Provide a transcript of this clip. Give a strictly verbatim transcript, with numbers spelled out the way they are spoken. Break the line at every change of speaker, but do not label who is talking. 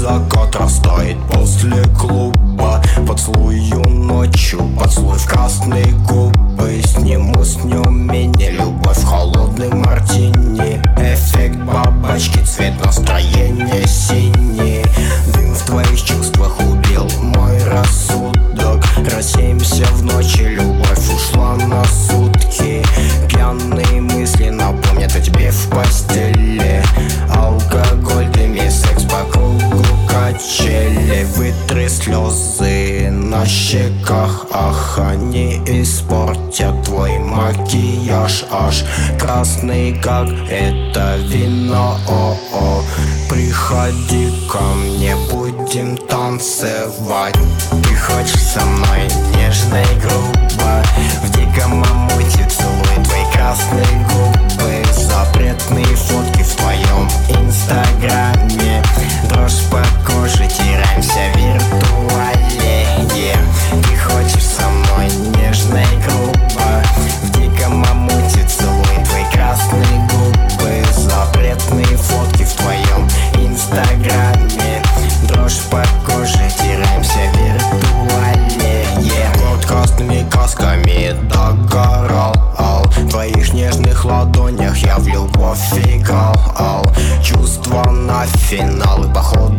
закат растает после клуба. Поцелую ночью, поцелуй в красные губы. С ним уснем, меня любовь в холодный мартини. Эффект бабочки, цвет настроения синий. Дым в твоих чувствах убил мой рассудок. Рассеемся в ночи, любовь ушла на сутки. Пьяные мысли напомнят о тебе в постели. Алкоголь, дым и секс по кругу качели. Вытры слезы на щеках, ах, они испортят твой макияж. Аж красный, как это вино. О-о. Приходи ко мне, будем танцевать. Ты хочешь со мной нежно и грубо, в диком омуте целуй твои красные губы. Запретные фотки в твоем инстаграме. Дрожь по коже, теряемся в виртуале. yeah. Ты хочешь со мной нежно и грубо, в диком омуте целуй твои красные губы. Запретные фотки в твоем инстаграме. Дрожь по коже, теряемся в виртуале. yeah. Город красными красками догорал. Ал. В твоих нежных ладонях я в любовь играл. Ал. Чувства на финал и походу